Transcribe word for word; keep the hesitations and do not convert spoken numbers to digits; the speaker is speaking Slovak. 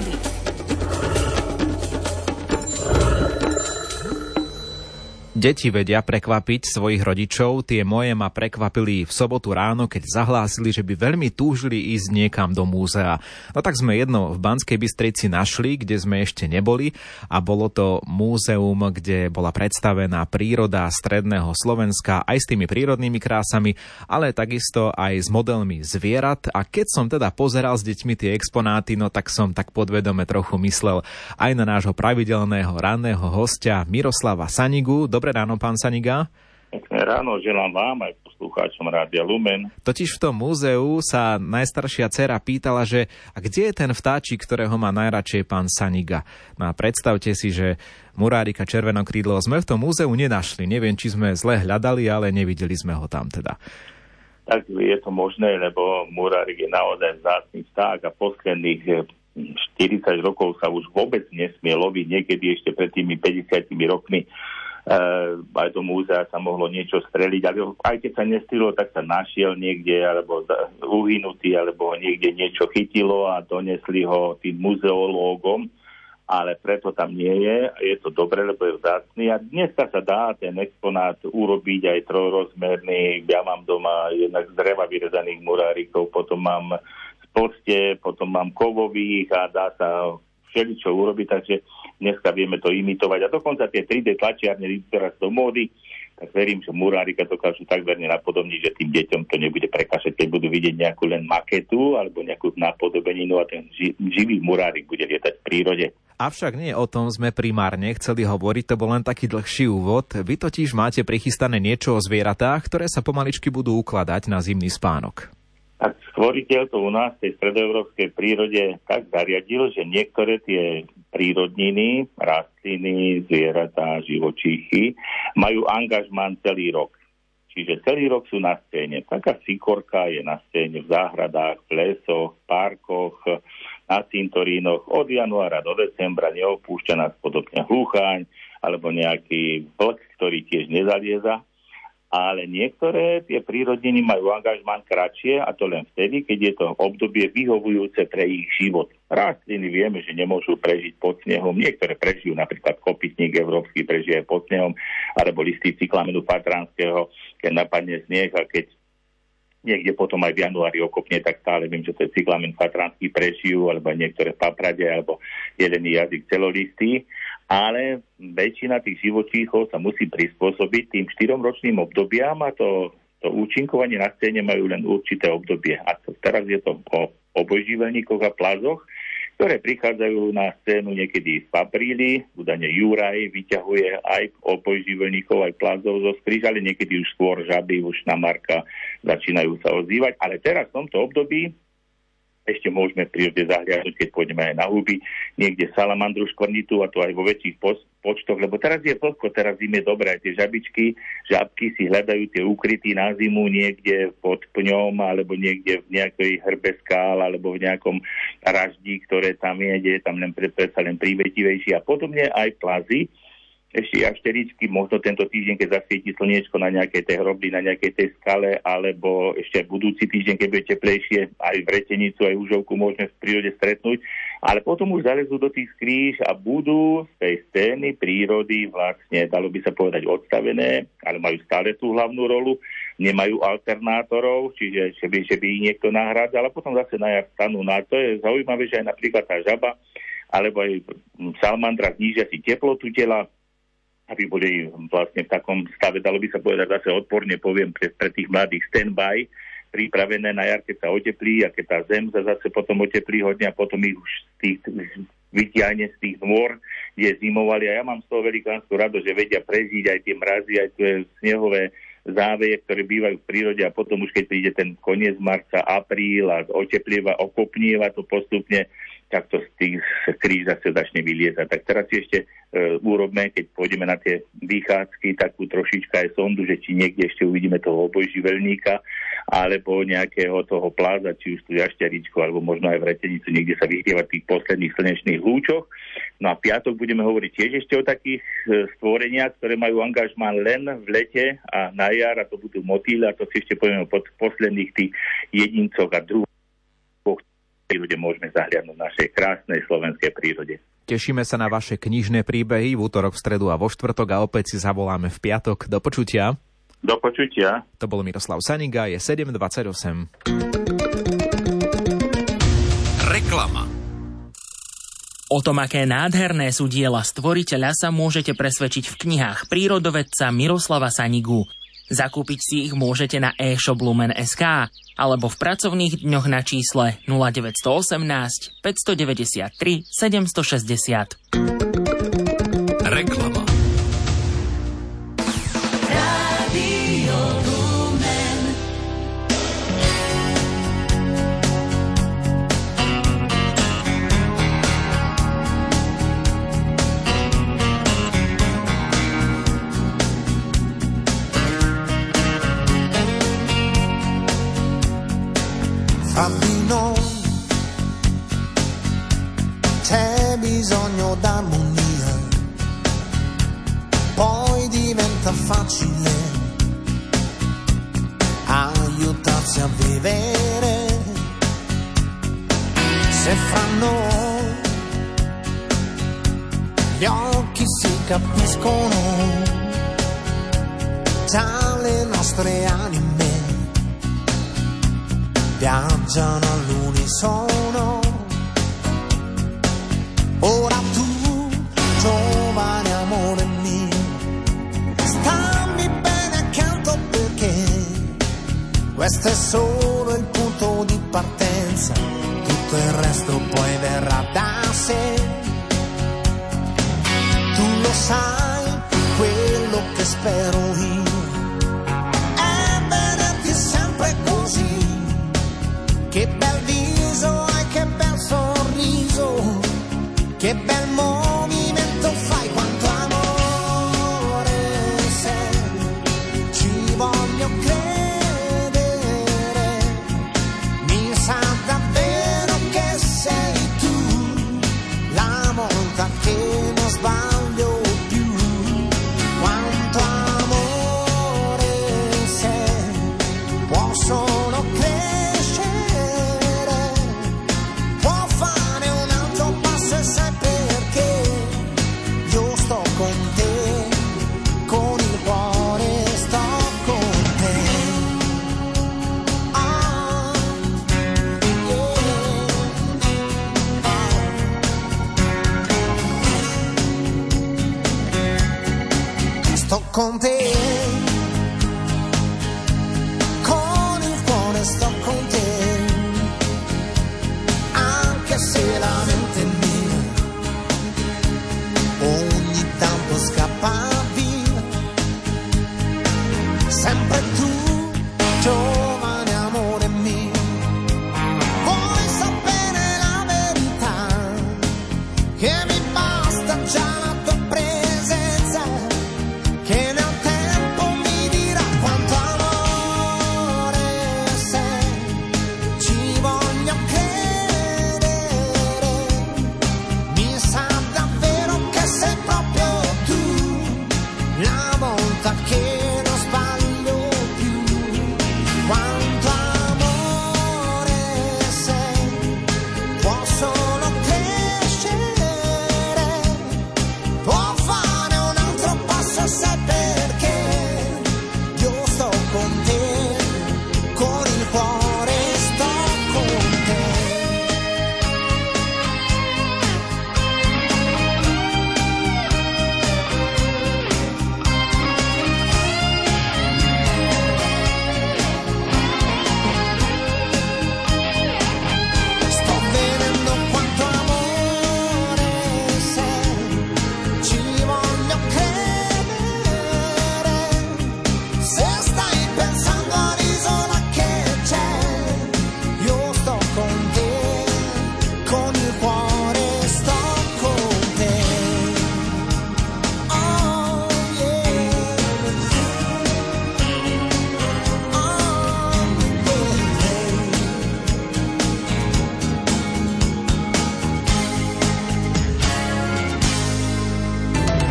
prírody. Deti vedia prekvapiť svojich rodičov, tie moje ma prekvapili v sobotu ráno, keď zahlásili, že by veľmi túžili ísť niekam do múzea. No tak sme jedno v Banskej Bystrici našli, kde sme ešte neboli, a bolo to múzeum, kde bola predstavená príroda stredného Slovenska aj s tými prírodnými krásami, ale takisto aj s modelmi zvierat. A keď som teda pozeral s deťmi tie exponáty, no tak som tak podvedome trochu myslel aj na nášho pravidelného ranného hostia Miroslava Sanigu. Dobre ráno, pán Saniga. Pekné ráno, želám vám aj poslucháčom Rádia Lumen. Totiž v tom múzeu sa najstaršia dcera pýtala, že a kde je ten vtáčik, ktorého má najradšej pán Saniga? No a predstavte si, že murárika červenokrídlo sme v tom múzeu nenašli. Neviem, či sme zle hľadali, ale nevideli sme ho tam teda. Tak je to možné, lebo murárik je naozaj vzácny vták a posledných štyridsať rokov sa už vôbec nesmie loviť. Niekedy ešte pred tými päťdesiatimi rokmi Uh, aj do múzea sa mohlo niečo streliť, ale aj keď sa nestrelilo, tak sa našiel niekde, alebo uhynutý, alebo niekde niečo chytilo a donesli ho tým muzeológom, ale preto tam nie je. Je to dobre, lebo je vzácny a dneska sa dá ten exponát urobiť aj trojrozmerný. Ja mám doma jednak z dreva vyrezaných murárikov, potom mám z poste, potom mám kovových a dá sa všeličo urobiť, takže dneska vieme to imitovať. A dokonca tie tri dé tlačiarne idú teraz do módy, tak verím, že murárika dokážu tak verne napodobniť, že tým deťom to nebude prekašať, keď budú vidieť nejakú len maketu alebo nejakú napodobeninu a ten ži- živý murárik bude lietať v prírode. Avšak nie o tom sme primárne chceli hovoriť, to bol len taký dlhší úvod. Vy totiž máte prichystané niečo o zvieratách, ktoré sa pomaličky budú ukladať na zimný spánok. Tak stvoriteľ to u nás v tej stredoeurópskej prírode tak zariadil, že niektoré tie prírodniny, rastliny, zvieratá, živočíchy majú angažmán celý rok. Čiže celý rok sú na scéne. Taká sikorka je na scéne v záhradách, v lesoch, v parkoch, na cintorínoch. Od januára do decembra neopúšťa nás podobne hlucháň alebo nejaký vlk, ktorý tiež nezalieza. Ale niektoré tie prírodniny majú angažmán kratšie a to len vtedy, keď je to obdobie vyhovujúce pre ich život. Rastliny vieme, že nemôžu prežiť pod snehom. Niektoré prežijú, napríklad kopytník európsky prežije aj pod snehom, alebo listy cyklamenu fatranského, keď napadne sneh a keď niekde potom aj v januári okopne, tak stále viem, že to je cyklamen fatranský prežijú, alebo niektoré paprade, alebo jelený jazyk celolistý. Ale väčšina tých živočíchov sa musí prispôsobiť tým štyromročným obdobiam a to, to účinkovanie na scéne majú len určité obdobie. A to, teraz je to o obojživelníkoch a plazoch, ktoré prichádzajú na scénu niekedy v apríli. Údajne Juraj vyťahuje aj obojživelníkov, aj plazov zo skríž, ale niekedy už skôr žaby, už na Marka začínajú sa ozývať. Ale teraz v tomto období ešte môžeme v prírode zahliadnúť, keď pôjdeme aj na huby, niekde salamandru škvrnitú a to aj vo väčších počtoch, lebo teraz je vlhko, teraz im je dobré, aj tie žabičky, žabky si hľadajú tie ukrytý na zimu niekde pod pňom alebo niekde v nejakej hrbe skál alebo v nejakom raždí, ktoré tam je, kde je tam len predsa len prívetivejší a podobne aj plazy. Ešte jašteričky, možno tento týždeň, keď zasvieti slniečko na nejakej tej hrobli, na nejakej tej skale, alebo ešte budúci týždeň, keď bude teplejšie, aj vretenicu, aj užovku môžeme v prírode stretnúť. Ale potom už zalezú do tých skríž a budú z tej scény prírody vlastne, dalo by sa povedať, odstavené, ale majú stále tú hlavnú rolu, nemajú alternátorov, čiže že by, že by ich niekto nahrádzal, ale potom zase na jar stanú. No a to je zaujímavé, že aj napríklad tá žaba, alebo aj salamandra znížia si teplotu tela, aby boli vlastne v takom stave, dalo by sa povedať zase odporne, poviem, pre, pre tých mladých stand-by, pripravené na jar, keď sa oteplí a keď tá zem sa zase potom oteplí hodne a potom ich už z tých, vytiahne z tých nôr, kde zimovali. A ja mám z toho velikánsku radosť, že vedia prežiť aj tie mrazy, aj tie snehové záveje, ktoré bývajú v prírode a potom už keď príde ten koniec marca, apríl a oteplieva, okopnieva to postupne, tak to z tých kríž zase začne vyliezať. Tak teraz si ešte e, urobme, keď pôjdeme na tie vychádzky, takú trošička aj sondu, že či niekde ešte uvidíme toho obojživelníka, alebo nejakého toho pláza, či už tu jašťaričku, alebo možno aj vretenicu, niekde sa vyhrieva v tých posledných slnečných lúčoch. No a piatok budeme hovoriť tiež ešte o takých e, stvoreniach, ktoré majú angažmán len v lete a na jar, a to budú motýle, a to si ešte povieme o posledných tých jedincoch a druhoch, kde môžeme zahliadnúť našej krásnej slovenskej prírode. Tešíme sa na vaše knižné príbehy v útorok, v stredu a vo štvrtok a opäť si zavoláme v piatok. Do počutia. Do počutia. To bol Miroslav Saniga, je sedem dvadsaťosem. Reklama. O tom, aké nádherné sú diela stvoriteľa, sa môžete presvedčiť v knihách prírodovedca Miroslava Sanigu. Zakúpiť si ich môžete na e-shop Lumen bodka es ká alebo v pracovných dňoch na čísle nula deväť jedna osem, päť deväť tri, sedem šesť nula. Reklama. Fra di noi c'è bisogno d'armonia, poi diventa facile aiutarsi a vivere. Se fra noi gli occhi si capiscono, già le nostre anime viaggiano all'unisono. Ora tu, giovane amore mio, stammi bene accanto perché questo è solo il punto di partenza, tutto il resto poi verrà da sé. Tu lo sai, quello che spero io è vederti sempre così. Che bel viso e che bel sorriso, che bel movimento fai, quanto amore sei, ci voglio credere, mi sa davvero che sei tu, la volta che non sbaglio più, quanto amore sei, può solo credere. Con te